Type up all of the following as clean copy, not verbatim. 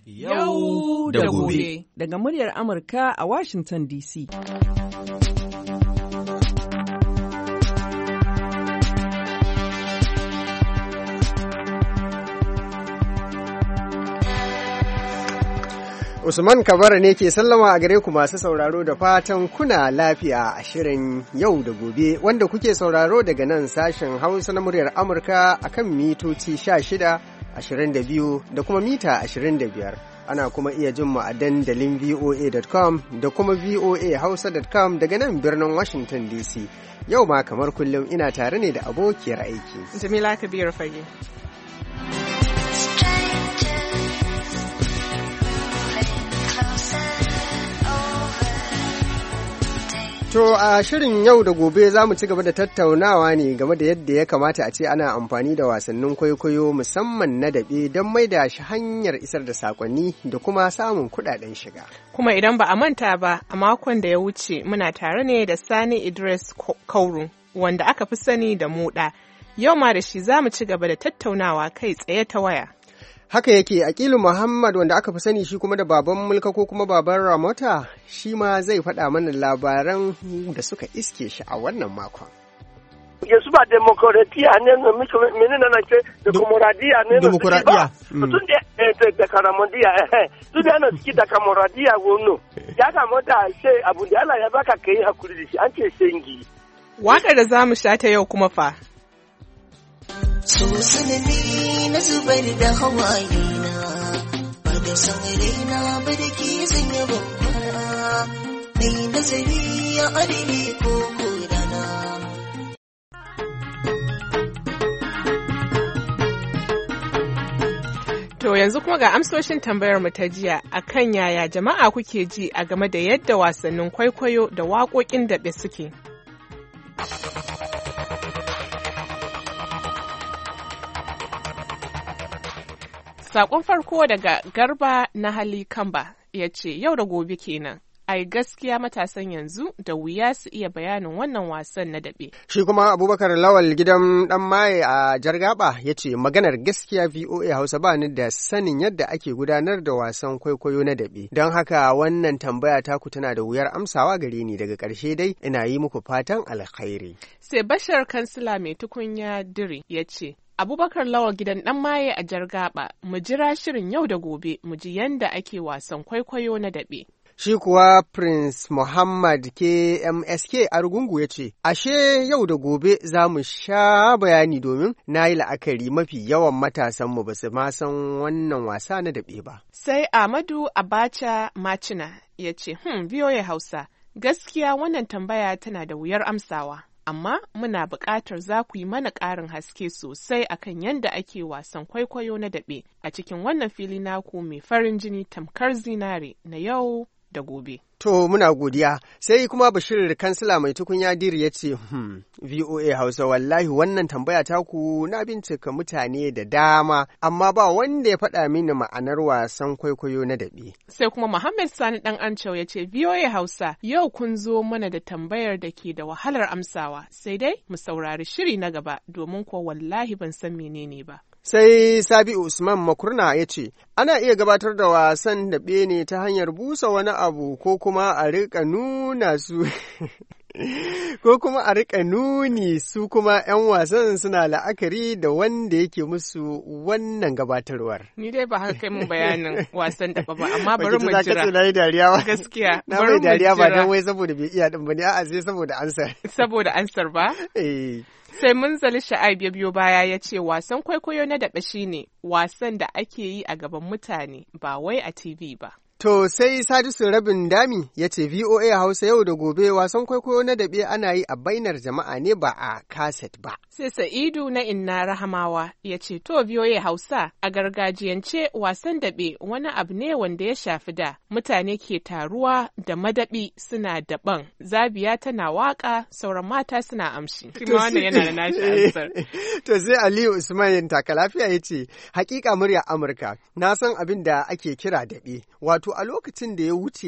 Yau da gobe. Daga muryar Amurka a Washington DC. Usman Kabara ne ke sallama a gare ku masu sauraro da fatan kuna lafiya a shirin yau da gobe wanda kuke sauraro daga nan sashen Hausa na muryar Amurka akan mitoci 16, 22 da kuma mita 25. Ana kuma iya jin mu a dandalin voa.com da kuma voahausa.com daga nan birnin Washington DC. Yau ma kamar kullum ina tare ne da abokiyar aiki. Jamila Kabiru Fage. To a shirin yau da gobe za mu ci gaba da tattaunawa ne game da yadda ya kamata a ce ana amfani da wasannin kwaikwayo musamman na daɓe don maida shi hanyar isar da sakonni da kuma samun kuɗaɗen shiga. Kuma idan ba a manta ba, a makon da ya wuce muna tare ne da Sani Idris Kauru wanda aka fi sani da Moɗa. Yau ma da shi za mu ci gaba da tattaunawa kai tsaye ta waya. Haka yake, Aqilu Muhammad wanda aka fi sani shi kuma da baban mulka ko kuma baban Ramota shi ma zai faɗa mana labaran da suka iske shi a wannan makon. Yesu ba demokratiya ne menene na ce demokradiya ne demokradiya tun da karamodiya tun da ana ciki da karamodiya gono ya kamata sai abu da Allah ya baka kai hakuri da shi an ce sengi. Waƙar da zamu sha ta yau kuma fa so sanani na zubar da hawaye na ba da san raina ba da ke zanya babbara mai nazari ya arewa ko kodana. To yanzu kuma ga amsoshin tambayar mu ta jiya akan yaya jama'a kuke ji a game da yadda wasannin kwaikwayo da waƙoƙin daɓe suke. Sakon farko daga Garba na Hali Kamba ya ce, Yau da gobe kenan, ai gaskiya matasan yanzu da wuya su iya bayanin wannan wasan na daɓe. Shi kuma Abubakar Lawal gidan ɗan maye a Jargaba ya ce, maganar gaskiya VOA Hausa ba ni da sanin yadda ake gudanar da wasan kwaikwayo na daɓe. Don haka wannan tambaya taku tana da wuyar amsawa gare ni daga ƙarshe dai ina yi muku fatan alkhairi. Sai Bashar Kansila mai tukunya Diri ya ce, Abubakar Lawal gidan ɗan maye a Jargaba, mu jira shirin yau da gobe mu ji yanda ake wasan kwaikwayo na daɓe. Shi kuwa Prince Muhammad KMSK a Rugungu ya ce, Ashe yau da gobe za mu sha bayani domin na yi la'akari mafi yawan matasanmu ba su ma san wannan wasa na daɓe ba. Sai Ahmadu Abacha Macina ya ce, VOA Hausa, gaskiya wannan tambaya tana da wuyar amsawa. Amma muna buƙatar za ku yi mana ƙarin haske sosai akan yadda ake wasan kwaikwayo na daɓe a cikin wannan fili naku mai farin jini tamkar zinare na yau da gobe. To muna godiya sai kuma Bashir Kansila mai tukunya Diri ya ce VOA Hausa wallahi wannan tambaya taku na bincika mutane da dama amma ba wanda ya faɗa mini ma'anar wasan kwaikwayo na daɓe. Sai kuma Muhammad Sani ɗan Ancau ya ce VOA Hausa yau kun zo mana da tambayar da ke da wahalar amsawa sai dai mu saurari shiri na gaba domin kuwa wallahi ban san menene ba. Sai Sabi Usman Makurna ya ce, ana iya gabatar da wasan daɓe ne ta hanyar busa wani abu ko kuma a riƙa nuna su ko kuma a riƙa nuni su kuma 'yan wasan suna la'akari da wanda yake musu wannan gabatarwar. Ni dai ba haka kai mun bayanin wasan daɓa ba, amma bari mu jira. Na yi dariya ba. Gaskiya. Na mai dariya ba don wai saboda bai iya ɗin ba ne, a'a sai saboda ansar. Saboda ansar ba? Sai Munzali Sha'aib ya biyo baya ya ce wasan kwaikwayo na daɓe shine wasan da ake yi a gaban mutane ba wai a TV ba. To sai Sadisu Rabin Dami ya ce VOA Hausa yau da gobe wasan kwaikwayo na daɓe ana yi a bainar jama'a ne ba a kaset ba. Sai Sa'idu na Inna Rahamawa ya ce to VOA Hausa a gargajiyance wasan daɓe wani abu ne wanda ya shafi da mutane ke taruwa da madaɓi suna daɓan zabiya tana waƙa sauran mata suna amshi. Kuma wannan yana da nashi ansar. To sai Aliyu Usman Takalafiya ya ce hakika murya Amurka na san abin da ake kira daɓe wato a lokacin da ya wuce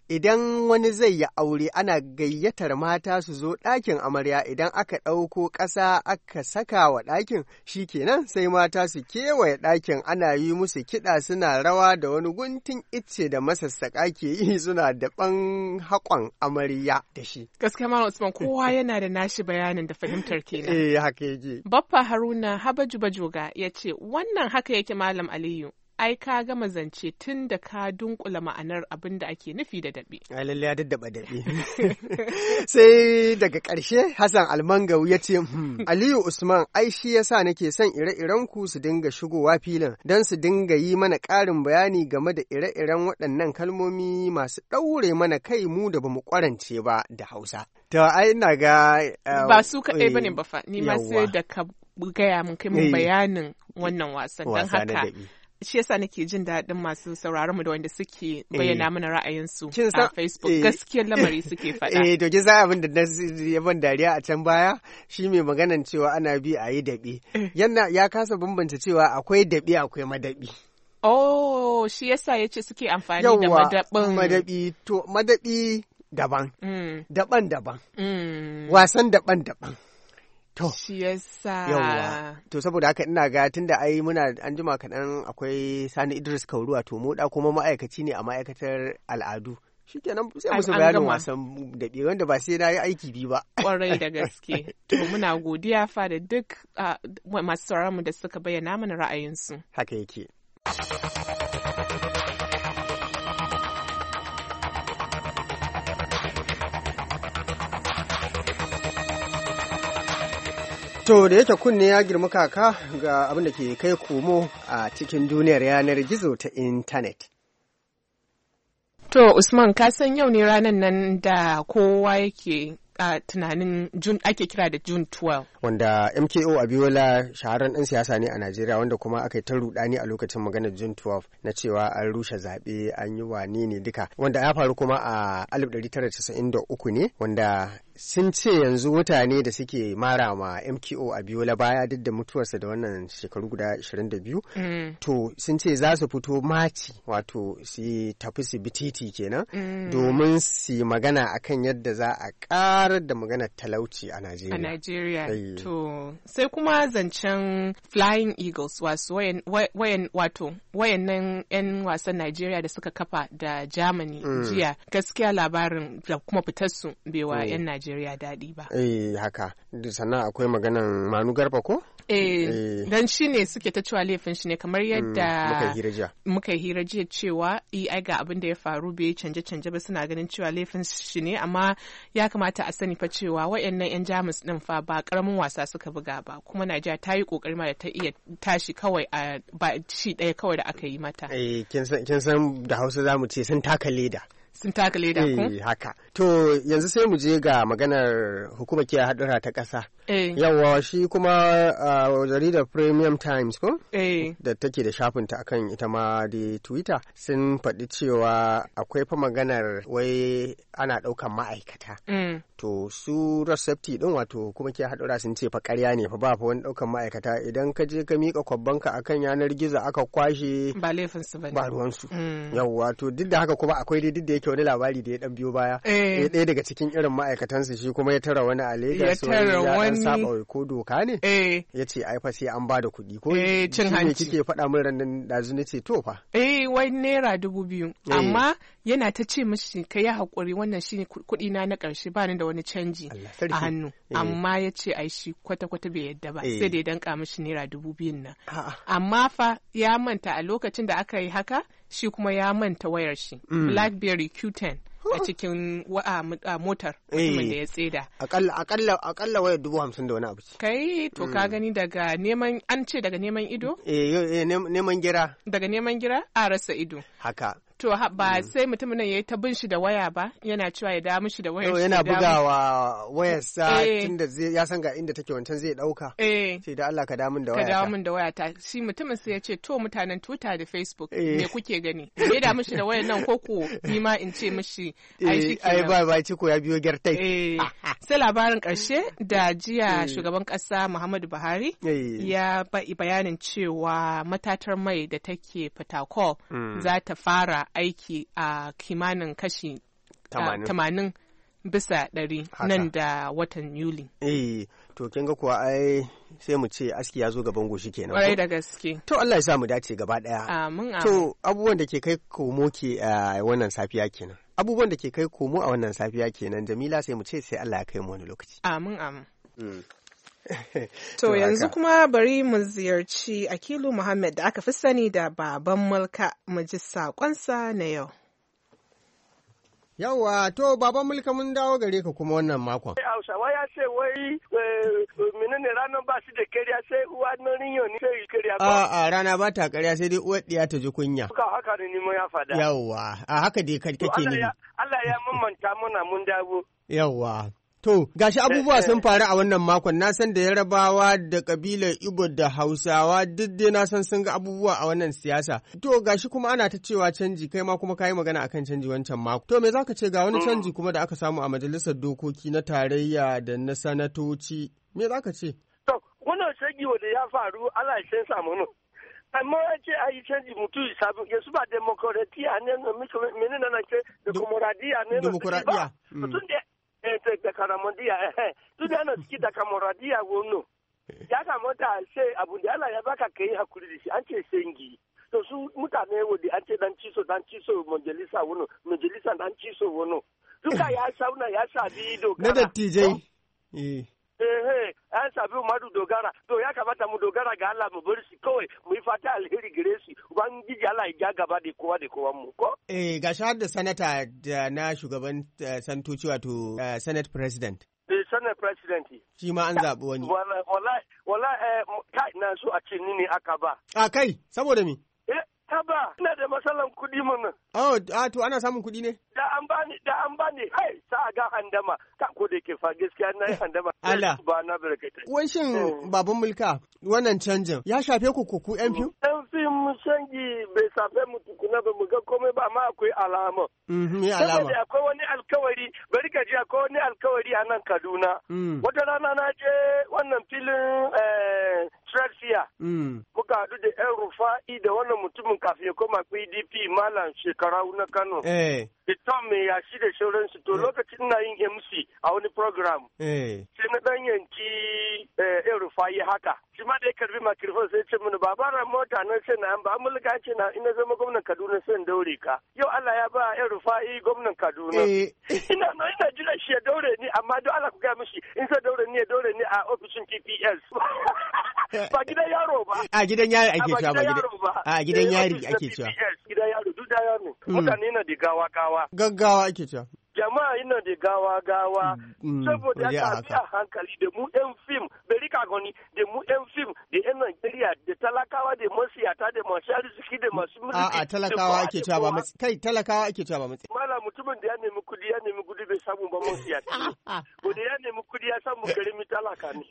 idan wani zai yi aure ana gayyatar mata su zo ɗakin amarya idan aka ɗauko ƙasa aka saka wa ɗakin shikenan sai mata su kewaye ɗakin ana yi musu kiɗa suna rawa da wani guntun icce da masassaƙa ke yi suna daɓan haƙon amarya da shi. Gaskiya Malam Usman kowa yana da nashi bayanin da fahimtar kenan. Haka yake. Baffa Haruna Habaju Bajoga ya ce wannan haka yake Malam Aliyu. Ai ka gama zance tun da ka dunkula ma'anar abin da ake nufi da daɓe. Lalle ya daddaba daɓe. Sai daga ƙarshe Hassan Almangau ya ce, Aliyu Usman ai shi yasa nake son ire-iren ku su dinga shigowa filin don su dinga yi mana ƙarin bayani game da ire-iren waɗannan kalmomi masu ɗaure mana kai mu da bamu ƙwarance ba da Hausa. To ai ina ga ba su kaɗai bane ba fa ni ma sai da ka gaya mun kai mun bayanin wannan wasan don haka. Shi yasa nake jin daɗin masu sauraron mu da wanda suke bayyana mana ra'ayinsu a Facebook gaskiyar lamari suke faɗa. To kin san abin da ya ban dariya a can baya shi mai maganan cewa ana bi a yi daɓe. Ya kasa bambanta cewa akwai daɓe akwai madaɓi. Oh, shi yasa ya ce suke amfani da madaɓin. Madaɓi, to madaɓi daban, daban daban, wasan daban daban. To, shi yasa. Yawwa. To, saboda haka ina ga tunda ai muna an jima kaɗan akwai Sani Idris Kauru wato moda kuma ma'aikaci ne a ma'aikatar al'adu. Shi kenan sai musu bayanin wasan daɓe wanda ba sai na yi aiki biyu ba. Ƙwarai da gaske. To, muna godiya fa da duk masu sauraronmu da suka bayyana mana ra'ayinsu. Haka yake. To da yake kunne ya girma kaka ga abin da ke kai komo a cikin duniyar yanar gizo ta intanet. To Usman ka san yau ne ranar nan da kowa yake tunanin ake kira da June 12. Wanda MKO Abiola shahararren ɗan siyasa ne a Najeriya wanda kuma aka yi ta rudani a lokacin maganar June 12 na cewa an rushe zaɓe an yi wane ne duka. Wanda ya faru kuma a 1993 ne wanda sun ce yanzu mutane da suke mara ma MKO Abiola baya duk da mutuwarsa da wannan shekaru guda 22 to sun ce za su fito maci wato su tafi su bi titi kenan domin su magana akan yadda za a karar da maganar talauci a Najeriya. A Najeriya. To sai kuma zancen Flying Eagles wayannan 'yan wasan Najeriya da suka kafa da Germany jiya gaskiya labarin da kuma fitarsu bai wa 'yan Najeriya daɗi ba. Haka. Sannan akwai maganan Manu Garba ko? Don shi ne suke ta cewa laifin shi ne kamar yadda muka yi hira jiya cewa ai ga abin da ya faru bai canje-canje ba suna ganin cewa laifin shi ne amma ya kamata a sani fa cewa wayannan 'yan Jamus din fa ba karamin wasa suka buga ba kuma Najeriya ta yi kokari ma da ta iya tashi kawai a ba ci ɗaya kawai da aka yi mata. Kin san da Hausa zamu ce sun taka leda. Sun taka leda ko? Haka. To yanzu sai mu je ga maganar hukumar kiyaye hadura ta ƙasa. Yawwa shi kuma jaridar Premium Times ko? Da take da shafinta akan ita ma da Twitter sun faɗi cewa akwai fa maganar wai ana ɗaukan ma'aikata. To su Safety din wato kuma kiyaye hadura sun ce fa ƙarya ne fa ba fa wani ɗaukan ma'aikata idan ka je ka miƙa kwabbanka akan yanar gizo aka kwashe ba laifinsu ba ne. Ba ruwansu. Yawwa to duk da haka kuma akwai dai duk da yake wani labari da ya dan biyo baya ɗaya daga cikin irin ma'aikatansu shi kuma ya tara wani a Lagos ya saba ko doka ne ya ce ai fa sai an ba da kuɗi ko cin hanci kike faɗa min ran nan da zuni ce to fa wai naira 2,000 amma yana ta ce mishi ka yi haƙuri wannan shine kuɗi na ƙarshe ba ni da wani canji a hannu amma ya ce ai shi kwata-kwata bai yadda ba sai da ya danka mishi naira 2,000 nan amma fa ya manta a lokacin da aka yi haka shi kuma ya manta wayar shi BlackBerry Q10 a cikin motar mutumin da ya tseda. Akalla wayar 50,000 da wani abu. Kai to ka gani daga neman an ce daga neman ido? Neman gira. Daga neman gira a rasa ido. Haka. To ba sai mutumin nan ya yi ta bin shi da waya ba yana cewa ya damu shi da wayar shi. Yana bugawa wayarsa tunda ya san ga inda take wancan zai dauka. Sai da Allah ka damun da wayata. Ka damun da wayata. Shi mutumin sai ya ce to mutanen Twitter da Facebook me kuke gani? Ya damu shi da wayar nan koko ni ma in ce mishi ai ba ciko ya biyo gyartai. Sai labarin karshe da jiya shugaban kasa Muhammadu Buhari ya bayanin cewa matatar mai da take Fatakwal za ta fara aiki a kimanin kashi 80 bisa 100 nan da watan Yuli. To kin ga kuwa ai sai mu ce aski ya zo gaban goshi kenan. Kwarai da gaske. To Allah ya sa mu dace gaba daya. Amin. To abubuwan da ke kai komo ke a wannan safiya kenan. Abubuwan da ke kai komo a wannan safiya kenan Jamila sai mu ce sai Allah ya kai mu wani lokaci. Amin. To yanzu kuma bari mu ziyarci Akilu Muhammad da aka fi sani da Baban Mulka mu ji saƙonsa na yau. Yawwa, to Baban Mulka mun dawo gare ka kuma wannan makon. Hausawa ya ce wai menene ranar ba shi da kariya sai uwa na rinyo ne sai kariya ba. A rana ba ta kariya sai dai uwar ɗiya ta ji kunya. Haka ne nimo ya fada. Yawwa, a haka dai kake nufi. Allah ya mamanta muna mun dawo. Yawwa. To, gashi abubuwa sun faru a wannan makon, na san da Yarabawa da kabilar Igbo da Hausawa duk dai na san sun ga abubuwa a wannan siyasa. To, gashi kuma ana ta cewa canji, kai ma kuma kayi magana akan canji wancan mako. To, me zaka ce ga wani canji kuma da aka samu a majalisar dokoki na tarayya da na sanatoci? Me zaka ce? To, wannan canji wanda ya faru, Allah ya samu nan. Amma ya ce a yi canji mutu ya su ba demokuratiya ne, menene na ce, demokuradiya ne. Demokuradiya. Mutum da karamandiya duk da yana ciki da kamaradiya wono ya kamata sai abu da Allah ya baka kai hakuri da shi an ce sengi to su mutane wanda an ce dan ciso majalisa wono majalisa dan ciso wono duka ya sauna ya sabi dogara na dattijai an sabi Umaru dogara to ya kamata mu dogara ga Allah mu bar shi kawai mu yi fata alheri gare shi ubangiji Allah ya gaba da kowa mu ko gashi har da sanata da na shugaban santoci wato Senate President Senate President shi ma an zaɓi wani wallahi kai na so a ce ni ne aka ba a kai saboda me Taba, ina da matsalan kuɗi mana. Oh, to ana samun kuɗi ne? Da an bani, hai, sa a ga handama, ka ko da ke fa gaskiya na yi handama. Allah. Ba na barkatai. Wai shin Baban Mulka, wannan canjin, ya shafe ku ‘yan fim? ‘Yan fim canji bai shafe mu tukuna ba mu ga komai ba, amma akwai alama. Me alama? Saboda akwai wani alkawari, bari ka ji akwai wani alkawari a nan Kaduna. Wata rana na je wannan filin Traxia. Muka haɗu da ‘yan Rufa'i da wannan mutumin kafin ya koma PDP Malam Shekarau na Kano. Tom mai yashi da shauransu to lokacin na yin MC a wani program. Sai na ɗan yanki ‘yan Rufa'i haka. Shi ma da ya karbi makirfon sai ce mini babaran mota na sai na ba mulka ce na ina zama gwamnan Kaduna sai daure ka. Yau Allah ya ba ‘yan Rufa'i gwamnan Kaduna. Ina jira shi ya daure ni amma don Allah ku gaya mishi in sai daure ni ya daure ni a ofishin TPS. Ba gidan yaro ba. A gidan yari ake cewa ba a gidan yari ake cewa. Gidan yaro duk da yaro. Mutane na da gawa. Gaggawa ake cewa. Jama'a yana da gawa. Saboda ya a hankali da mu ɗan fim, bari ka gani da mu ɗan fim da ‘yan Najeriya da talakawa da masiyata da masu arziki da masu mulki. A'a talakawa ake cewa ba matsi. Kai talakawa ake cewa ba matsi. Mala mutumin da ya nemi kudi bai samu ba masiyata. Ko da ya nemi kudi ya samu garimi talaka ne.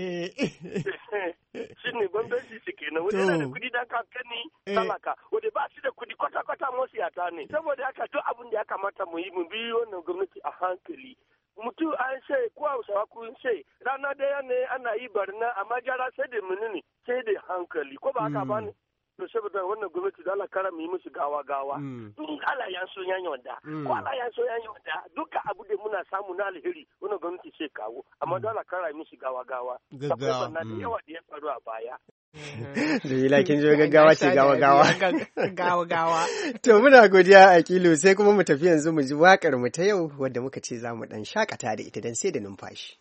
Shi ne bambanci su kenan. Wanda yana da kudi da kankani talaka. Wanda ba shi da kudi kwata-kwata masiyata ne. Saboda haka duk abin da ya kamata mu yi mu bi wannan gwamnati a hankali. Mutum an ce ko Hausawa kun ce rana daya ne ana yi barna amma gyara sai da menene sai da hankali ko ba haka ba ne. To saboda wannan gwamnati da Allah kara mu yi musu gawa. Duk Allah ya so yan wanda. Ko Allah ya so yan wanda duka abu da muna samu na alheri wannan gwamnati sai kawo amma da Allah kara mu musu gawa. Gaggawa. Na da yawa da ya faru a baya. Jamila kin ji gaggawa ce gawa. Gawa. To muna godiya a kilo sai kuma mu tafi yanzu mu ji wakar mu ta yau wadda muka ce za mu dan shakata da ita dan sai da numfashi.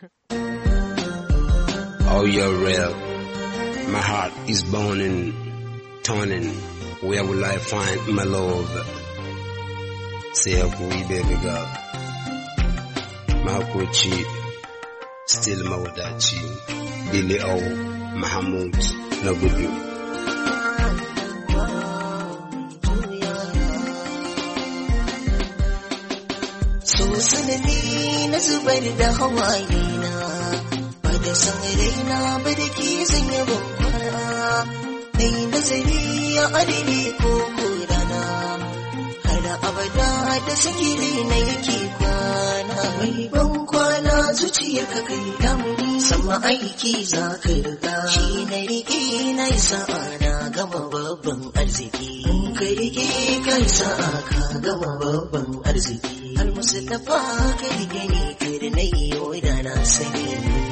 Oh, you're real. My heart is burning, turning. Where will I find my love? Say a boy, baby girl. Makochi, still Mawadachi. Billy O. Mahmoud na gudu. So sanadi na zubar da hawaye na ba da san raina ba da ke zanya bankwana dai nazari ya adini ko rana har abada da sakiri na yake kwana mai bankwana zuciyar ka kai damuni sama aiki za ka riga shi na rike na sa'a na gama babban arziki ka rike ka sa'a ka gama babban arziki Al-Mustapha ka rike ni kada na yi da na sani.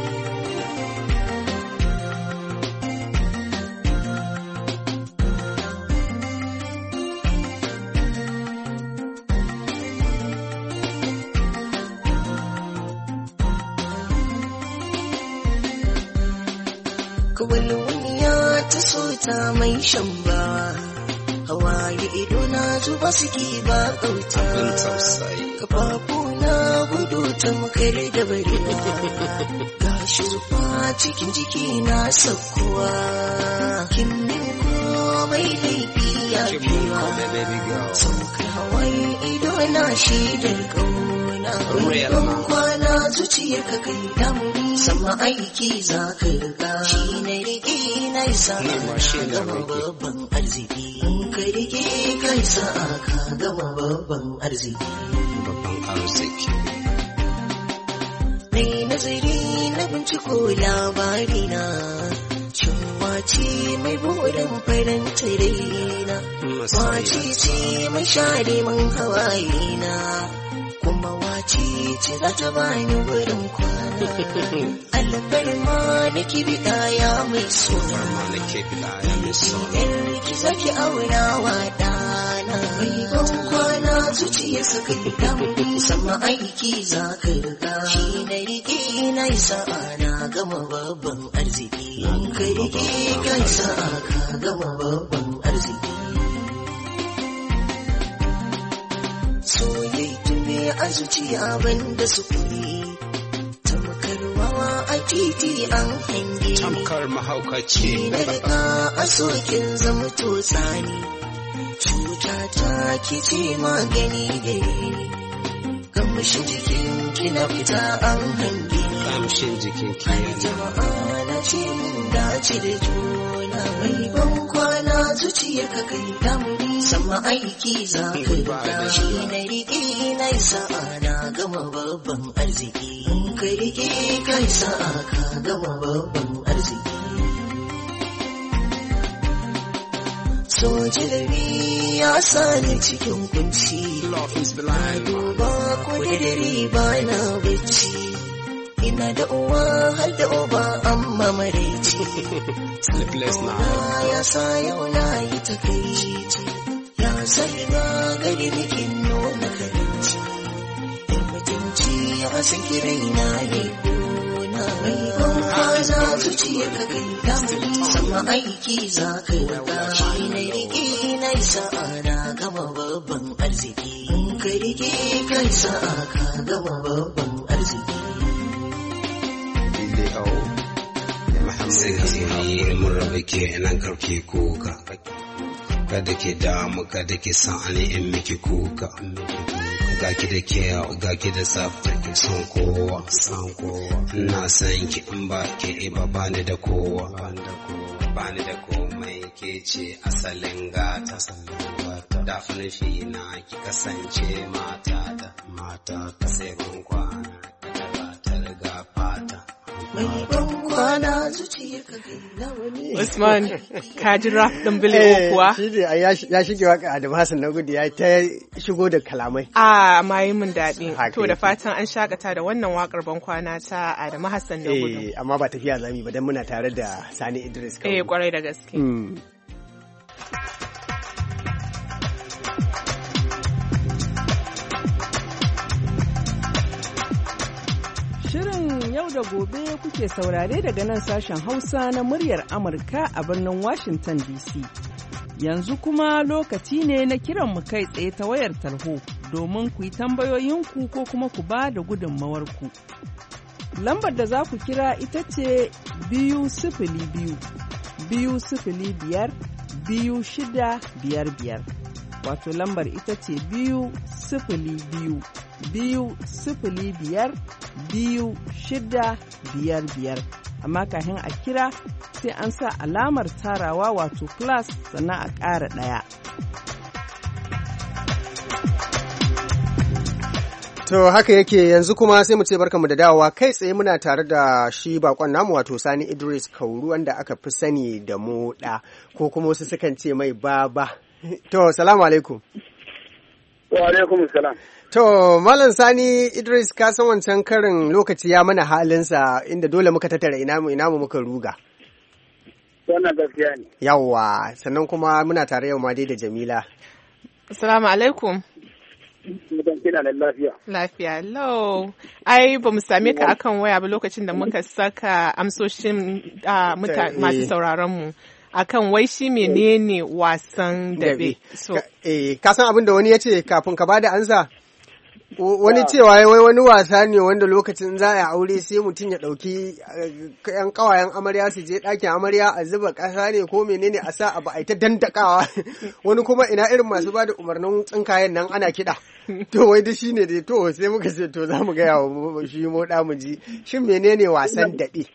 Kawalwaniya ta so ta mai shan bawa, hawaye ido na zuba suke ba kauta, kafafu na gudu ta makar da barewa, ga shufa cikin jiki na sakkuwa, kin min komai laifi ya fiwa, saukar hawaye ido na shaidar kauna, ban kwana zuciyar ka kai damuni, sama aiki za ka riga shi na rike na isa ka gama babban arziki, ka rike ka isa ka gama babban arziki. Nai nazari na binciko labari na, shin wace mai burin faranta raina, wace ce mai share man hawaye na, kuma wace ce za ta bani wurin kwana. Alfarma da kibida ya mai suna, idan ki zaki aura wa ɗana, mai ban kwana zuciya saka damu, sama aiki za ka riga shi na rike na isa na gama babban arziki, ka rike ka isa ka gama babban arziki. Soyayya ne a zuciya banda sukuri, tamkar wawa a titi an hange, tamkar mahaukaci na riga a sokin zama tsani, cuta ta kice magani gare ni, kamshin jikin kina fita an hange, kamshin jikin har jama'a na ce mun dace da juna, mai ban kwana zuciya ka kai damuni, sama aiki za ka riga shi na rike na isa na gama babban arziki, ka rike ka isa ka gama babban arziki. Sojiri ya sani cikin kunci, na duba ko da dare ba na bacci, ina da uwa har da uba amma maraici, ya sa yau na yi takaici, ya sai na gari bikin nuna karinci, in mutunci ya san kirai na ne gona, mai ban kwana zuciya ka kai damuni, sama aiki za ka riga shi na rike na isa na gama babban arziki, ka rike ka isa ka gama babban arziki. Sai mun raba ke nan karke kuka, kada ke damu kada ke san ani in miki kuka, ga ki da kyau ga ki da tsafta ki son kowa, ina san ki in ba ke ba bani da kowa, bani da komai ke ce asalin gata, da nufi na ki kasance mata sai kun kwana da ta riga fata. Usman, ka ji rap ɗin Bili'o kuwa? Shi ne ya shige waka Adamu Hassan na gudu ya ta shigo da kalamai. Ma yi min daɗi. To da fatan an shakata da wannan wakar bankwana ta Adamu Hassan na gudu. Amma ba tafiya zami ba don muna tare da Sani Idris. Kwarai da gaske. Shirin yau da gobe kuke saurare daga nan sashen Hausa na muryar Amurka a birnin Washington DC. Yanzu kuma lokaci ne na kiran mu kai tsaye ta wayar tarho domin ku yi tambayoyinku ko kuma ku ba da gudunmawarku. Lambar da za ku kira ita ce 202 205 2655. Wato lambar ita ce 202 205-2655, amma kafin a kira sai an sa alamar tarawa wato plus sannan a ƙara ɗaya. To haka yake yanzu kuma sai mu ce barkanmu da dawowa kai tsaye muna tare da shi bakon namu wato Sani Idris Kauru wanda aka fi sani da Moda ko kuma wasu sukan ce mai Baba. To salamu alaikum. Wa alaikum salam. To, Malam Sani Idris, ka san wancan karin lokaci ya mana halinsa inda dole muka tattara ina mu muka ruga. Wannan gaskiya ne. Yawwa, sannan kuma muna tare yau ma dai da Jamila. Assalamu alaikum. Mutan kina da lafiya. Lafiya, lau. Ai, ba mu same ka akan waya ba lokacin da muka saka amsoshin masu sauraron mu. Akan wai shi menene wasan dabe. So, ka san abin da wani ya ce kafin ka bada ansa? Wani cewa wai wani wasa ne wanda lokacin za a aure sai mutum ya ɗauki ‘yan ƙawayen amarya su je ɗakin amarya a zuba ƙasa ne ko menene a sa abu a ta dandakawa wani kuma ina irin masu ba da umarnin tsinkayen nan ana kiɗa. To wai duk shi ne dai to sai muka ce to za mu gaya wa shi moɗa mu ji shin menene wasan daɓe?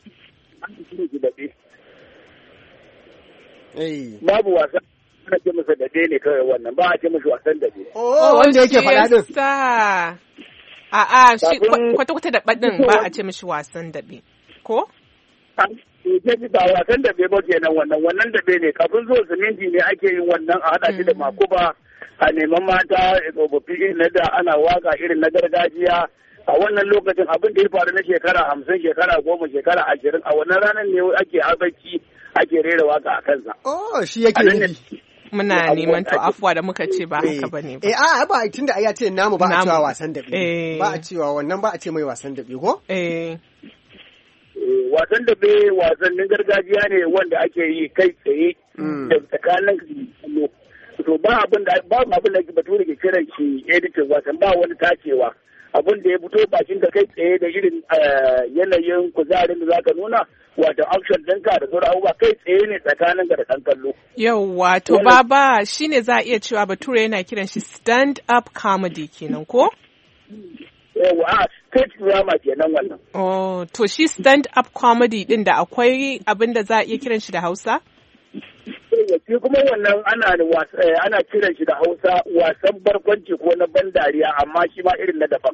Babu wasa. Ana ce masa dabe ne kawai wannan ba a ce masa wasan dabe. Oh, wanda yake faɗa din. A'a, shi kwata-kwata da baɗin ba a ce mishi wasan dabe. Ko? Ba wasan dabe ba kenan wannan dabe ne kafin zuwa siminti ne ake yin wannan a haɗa shi da makuba a neman mata tsofaffi irin na da ana waka irin na gargajiya. A wannan lokacin abin da ya faru na shekara 50, shekara 10, shekara 20 a wannan ranar ne ake abaki ake rera waka a kansa. Oh, shi yake nufi. Muna neman to afuwa da muka ce ba haka bane ba. A ba tunda ai ya ce namu ba a cewa wasan dabe. Ba a cewa wannan ba a ce mai wasan dabe ko? Wasan dabe wasannin gargajiya ne wanda ake yi kai tsaye da tsakanin kallo. To ba abin da bature ke kiran shi editing wasan ba wani tacewa. Abin da ya fito bakin ka kai tsaye da irin yanayin kuzarin da zaka nuna wato action ɗinka da sauran abubuwa kai tsaye ne tsakanin da ɗan kallo. Yawwa to baba shine za a iya cewa bature yana kiran shi stand up comedy kenan ko? Yawwa stage drama kenan wannan. Oh to shi stand up comedy din da akwai abin da za a iya kiran shi da Hausa? Shi kuma wannan ana kiran shi da Hausa wasan barkwanci ko na ban dariya amma shi ma irin na daban.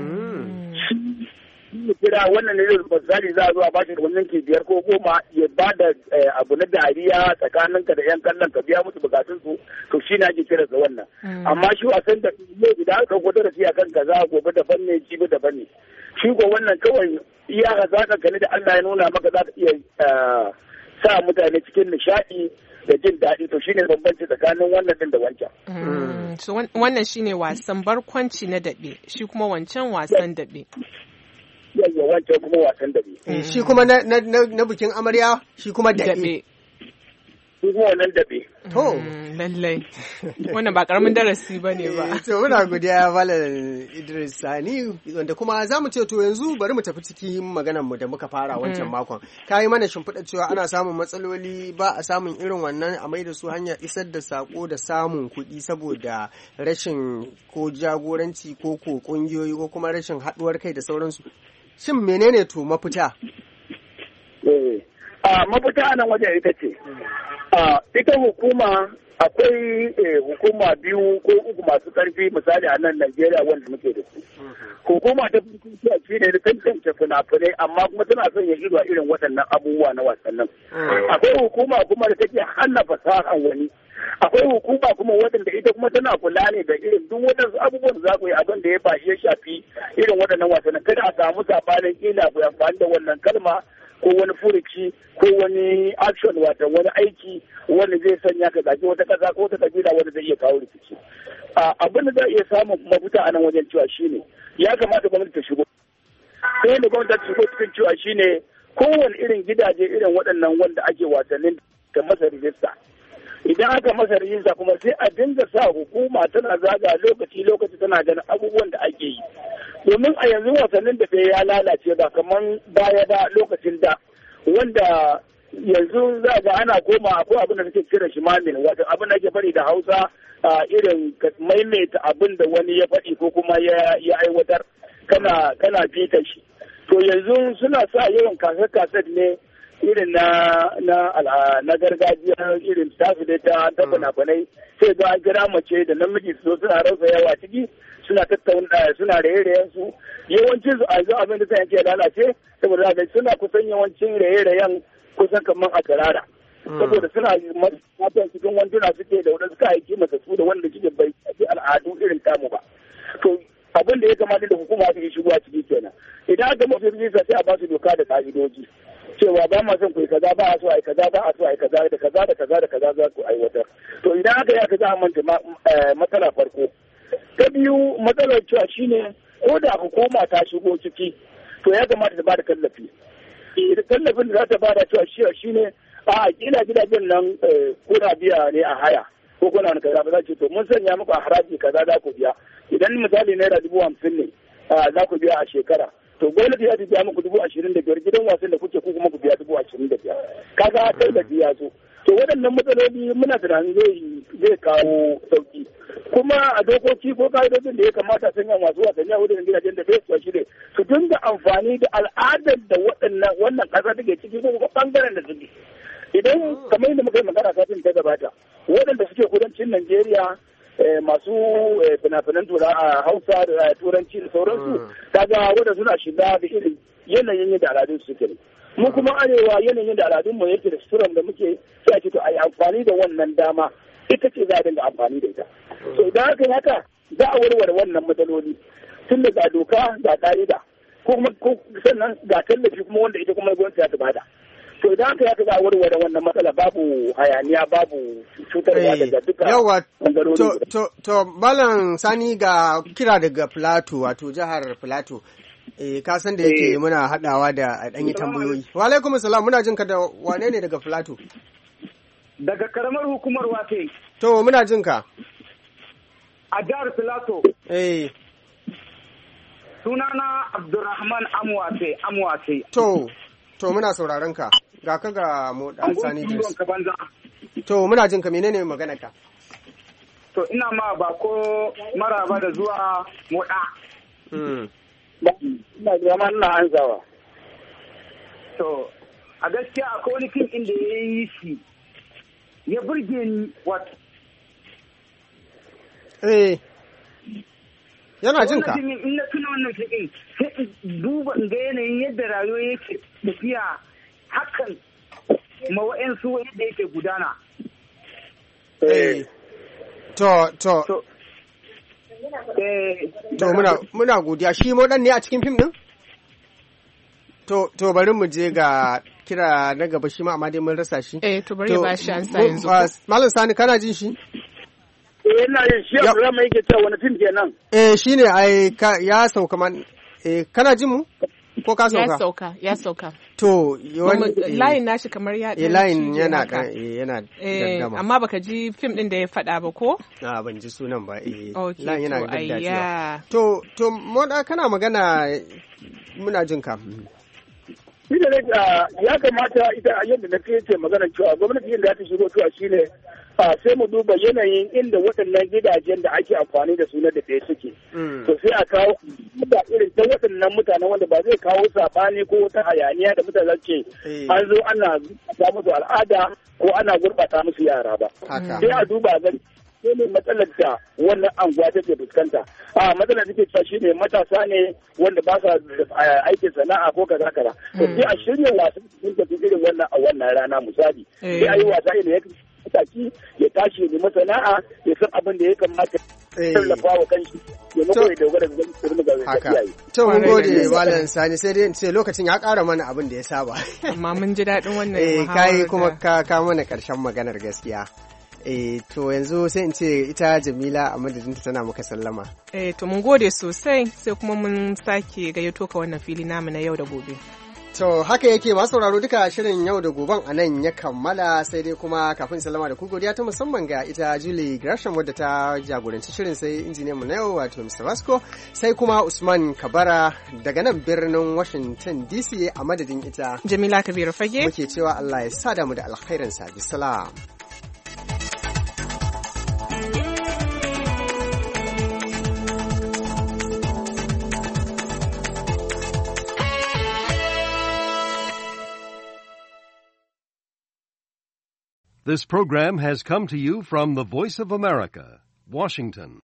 Kira wannan ne misali za a zo a bashi da wannan ke 5 ko 10 ya ba da abu na dariya tsakaninka da 'yan kallon ka biya musu bukatun su to shi ne ake kiransa wannan. Amma shi wasan da yau idan aka ɗauko darasi akan kaza gobe daban ne jibi daban ne. Shi ko wannan kawai iya hazaka ka ne da Allah ya nuna maka za ka iya sa mutane cikin nishaɗi da jin daɗi to shine bambanci tsakanin wannan din da wancan. So wannan shine wasan barkwanci na daɓe shi kuma wancan wasan daɓe. Yawwa wancan kuma wasan daɓe. Shi kuma na bikin amarya shi kuma daɓe. Shi kuma wannan daɓe. To. Lallai. Wannan ba karamin darasi ba ne ba. To muna godiya Malam Idris Sani wanda kuma za mu ce to yanzu bari mu tafi cikin maganar mu da muka fara wancan makon. Ka yi mana shimfiɗa cewa ana samun matsaloli ba a samun irin wannan a mai da su hanyar isar da sako da samun kuɗi saboda rashin ko jagoranci ko ƙungiyoyi ko kuma rashin haɗuwar kai da sauransu. Shin menene to mafita? Mafita a nan wajen ita ce. Ita hukuma akwai hukuma 2 ko 3 masu ƙarfi misali a nan Najeriya wanda muke da su. Hukuma ta farko shi ne da tantance fina-finai amma kuma tana son ya ido a irin waɗannan abubuwa na wasannin. Akwai hukuma kuma da take hana fasahan wani. Akwai hukuma kuma waɗanda ita kuma tana kula ne da irin duk waɗansu abubuwan da za ku yi abin da ya ba ya shafi irin waɗannan wasannin kada a samu sabanin kila ku amfani da wannan kalma ko wani furuci ko wani action wato wani aiki wanda zai sanya ka zaki wata kasa ko wata kabila wanda zai iya kawo rikici. Abin da zai iya samun mafita a nan wajen cewa shine ya kamata gwamnati ta shigo. Sai da gwamnati ta shigo cikin cewa shine kowane irin gidaje irin waɗannan wanda ake wasannin da masa rijista. Idan aka masa rijista kuma sai a dinga sa hukuma tana zaga lokaci tana ganin abubuwan da ake yi. Domin a yanzu wasannin da ya lalace ba kamar baya da lokacin da wanda yanzu za ga ana koma akwai abin da suke kira shi mamin wato abin da ake faɗi da Hausa irin maimaita abin da wani ya faɗi ko kuma ya aiwatar kana bita shi. To yanzu suna sa yawan kaset ne irin na gargajiya irin tafi da ta bana-banai sai ga kira mace da namiji su suna rasa yawa ciki suna tattauna suna raye-rayen su yawancin su a yanzu abin da sai yake lalace saboda da suna kusan yawancin raye-rayen kusan kamar a karara saboda suna matan cikin wanduna suke da wadanda suka aiki masa su da wanda suke bai al'adu irin tamu ba. To abin da ya kamata da hukuma su yi shigowa ciki kenan. Idan aka masu rijista sai a ba su doka da ka'idoji. Cewa ba ma son ku yi kaza ba a so a yi kaza ba a so a yi kaza da kaza da kaza da kaza za ku aiwatar. To idan aka yi aka za a manta matsala farko. Ta biyu matsalar cewa shine ko da hukuma ta shigo ciki to ya kamata ta ba da tallafi. Tallafin da za ta ba da cewa shine a kila gidajen nan kuna biya ne a haya ko kuna wani kaza ba za ce to mun sanya muku a haraji kaza za ku biya. Idan misali naira 50,000 ne za ku biya a shekara. To gwamnati ya biya muku 25,000 gidan wasan da kuke ku kuma ku biya 25,000. Kaga tallafi ya zo. To waɗannan matsaloli muna tunanin zai kawo sauki. Kuma a dokoki ko ka'idodin da ya kamata sanya masu wasanni a wurin gidajen da bai shi ne su dinga amfani da al'adar da wannan ƙasa take ciki ko kuma ɓangaren da suke. Idan kamar yadda muka yi magana kafin ta gabata waɗanda suke kudancin Najeriya masu fina-finan a Hausa da Turanci da sauransu kaga wanda suna shiga da irin yanayin da al'adun su suke. Mu kuma arewa yanayin da al'adun mu yake da suturan da muke sai a ce to a yi amfani da wannan dama ita ce za a dinga amfani da ita. So idan aka yi haka za a warware wannan matsaloli tun da ga doka ga ka'ida ko sannan ga tallafi kuma wanda ita kuma gwamnati ta bada. To idan aka yi haka za a warware wannan matsala babu hayaniya babu cutarwa daga duka bangarori. To Malam Sani ga kira daga Plateau wato jihar Plateau. Ka san da yake muna haɗawa da ɗanyi tambayoyi. Wa alaikum salam muna jin ka da wane ne daga Plateau? Daga karamar hukumar Wate. To muna jin ka. A jihar Plateau. Sunana Abdurrahman Amwate. To muna sauraron ka. Ga ka ga mu dan Sani Idris. To muna jin ka menene maganar ka? To ina ma bako maraba da zuwa moda. Ina zama ina anzawa. To a gaskiya akwai wani fim inda ya yi shi ya burge ni wato. Yana jin ka. In na tuna wannan fim sai in duba in ga yanayin yadda rayuwa yake tafiya hakan ma wa'ansu yadda yake gudana. To muna godiya shi modan ne a cikin fim din? To bari mu je ga kira na gaba shi ma amma dai mun rasa shi. To bari ba shi an sa yanzu. Malam Sani kana jin shi? Ina yin shi a drama yake cewa wani fim kenan. Shine ya sauka man kana jin mu? Ko ka sauka? Ya sauka. To layin nashi kamar ya layin yana gaddama. Amma baka ji fim din da ya faɗa ba ko? Ban ji sunan ba. Layin yana gaddacewa. To moda kana magana muna jin ka. Ya kamata ita yadda na ce magana cewa gwamnati yadda ta shigo cewa shine sai mu duba yanayin inda waɗannan gidajen da ake amfani da su na da suke. To sai a kawo da irin ta waɗannan mutanen wanda ba zai kawo saɓani ko wata hayaniya da mutane ce an zo ana gurɓata musu al'ada ko ana gurɓata musu yara ba. Sai a duba gani ne matsalar da wannan anguwa take fuskanta. Matsalar take cewa shine matasa ne wanda ba sa aikin sana'a ko kaza kaza. To sai a shirya wasan sun tafi irin wannan a wannan rana misali. Sai a yi wasa ne mataki ya tashi ne masana'a ya san abin da ya kamata tallafa wa kanshi ya mako ya dogara da gwamnati da iyaye. To mun gode Malam Sani sai dai ce lokacin ya ƙara mana abin da ya saba. Amma mun ji daɗin wannan muhawara. Kai kuma ka mana ƙarshen maganar gaskiya. To yanzu sai in ce ita Jamila a madadinta tana muka sallama. To mun gode sosai sai kuma mun sake gayyato ka wannan fili namu na yau da gobe. To haka yake masu sauraro duka shirin yau da goben a nan ya kammala sai dai kuma kafin salama da ku godiya ta musamman ga ita Julie Gresham wadda ta jagoranci shirin sai injiniyan mu na yau wato Mr. Vasco sai kuma Usman Kabara daga nan birnin Washington DC a madadin ita Jamila Kabiru Fage muke cewa Allah ya sada mu da alkhairinsa bisalam. This program has come to you from the Voice of America, Washington.